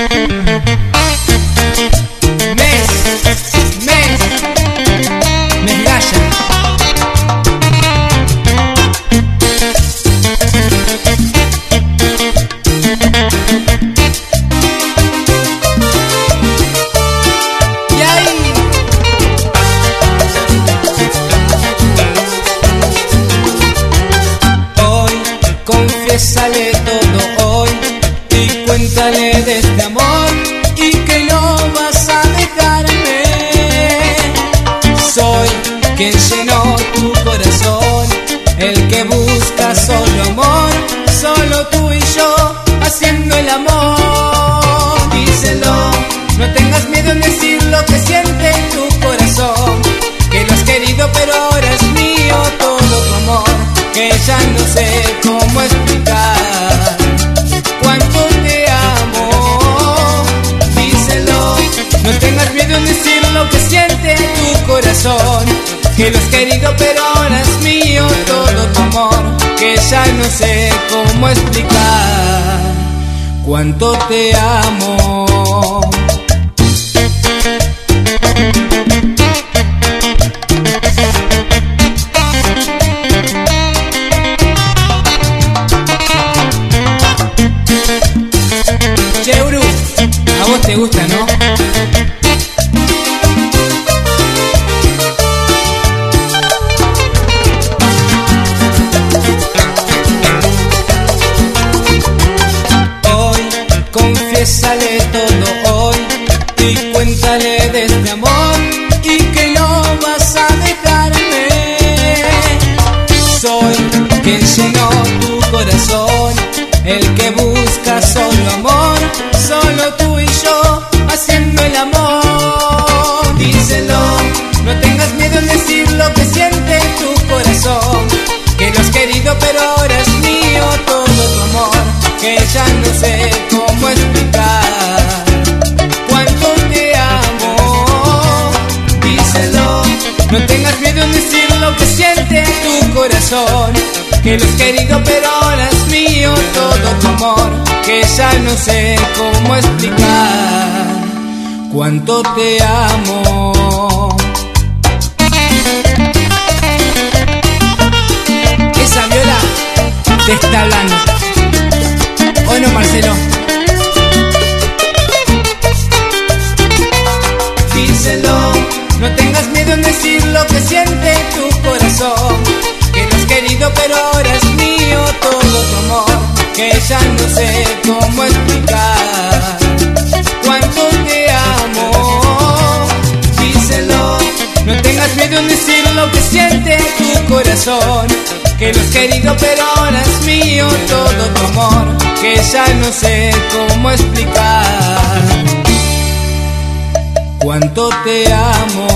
Confiésale todo hoy y cuéntale de este amor y que no vas a dejarme. Soy quien llenó tu corazón, el que busca solo amor, solo tú y yo haciendo el amor. Díselo, no tengas miedo en decir lo que siente en tu corazón, que lo has querido pero ahora es mío todo tu amor, que ya no sé cómo explicar cuánto te amo. Díselo, no tengas miedo en decir lo que siente tu corazón, que lo has querido pero ahora es mío todo tu amor, que ya no sé cómo explicar cuánto te amo. A vos te gusta, ¿no? Hoy, confiésale todo hoy y cuéntale de este amor y que no vas a dejarme. Soy quien llenó tu corazón, el que busca solo amor, solo tú y yo haciendo el amor. Díselo, no tengas miedo en decir lo que siente tu corazón, que lo has querido pero ahora es mío todo tu amor, que ya no sé cómo explicar cuánto te amo. Díselo, no tengas miedo en decir lo que siente tu corazón, que lo has querido pero ahora es mío todo tu amor, que ya no sé cómo explicar cuánto te amo. Esa viola te está hablando. ¿O no, Marcelo? Díselo, no tengas miedo en decir lo que siente tu corazón, que lo has querido pero ahora es mío todo tu amor, que ya no sé cómo explicar cuánto te amo. Díselo, no tengas miedo en decir lo que siente tu corazón, que lo has querido pero ahora es mío todo tu amor, que ya no sé cómo explicar cuánto te amo.